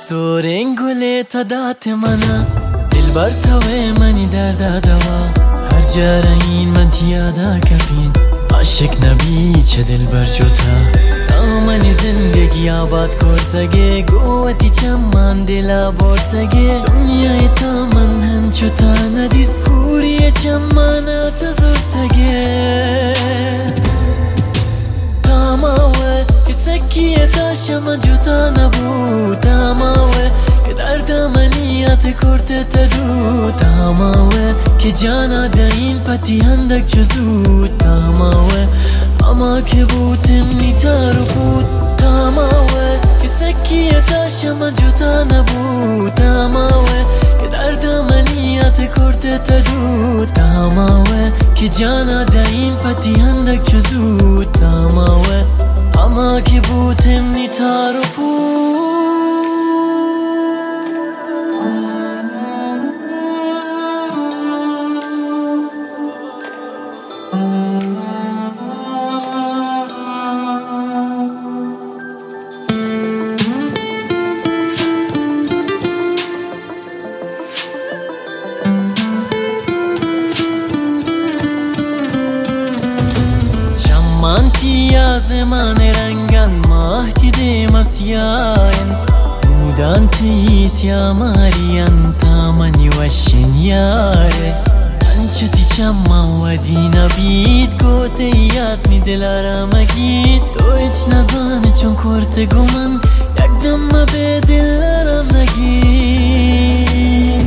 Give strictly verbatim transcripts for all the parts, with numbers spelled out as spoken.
زورین گله تا دات منا دل بر توی منی درد دوا هر جا این من تیادا کفین عاشق نبی چه دل بر جوتا دامنی زندگی آباد کرتگه گوتی چمان دل بردگه دنیای تا من هنچو تا ندیس خوری چمان تزرتگه تاماوه که سکیه تا شما جوتا نبود تاماوه که درد منیت کرده تدو تاماوه که جانا دین پتی هندک چزود تاماوه اما که بودم نیتارو بود تاماوه که سکیه تا شما جوتا نبود تاماوه که درد منیت کرده تدو تاماوه که جانا دین پتی هندک چزود تاماوه اما که بودم نیتارو بود Mantia zemane rangan mahti de masyaen Mudanti siamarian tamani washin yare Anchati chamma wadina bid gote yad mi dilara magid To ich nazane chon korte guman Yagdam be dilara nagid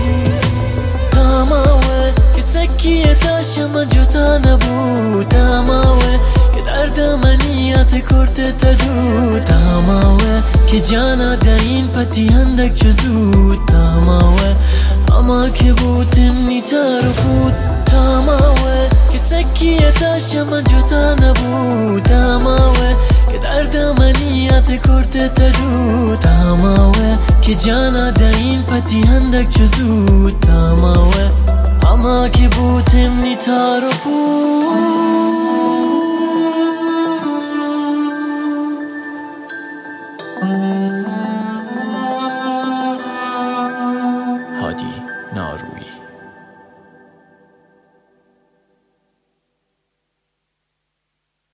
Tamawe ki sakkiye ta shama jota nabu Tamawe درد منیت کرده تدو تاماوه که جانا دین پتی هندک چزود تاماوه اما که بودم نیتارو بود تاماوه که سکیه تا شما جوتا نبود تاماوه که درد منیت کرده تدو تاماوه که جانا دین پتی هندک چزود تاماوه اما که بودم نیتارو بود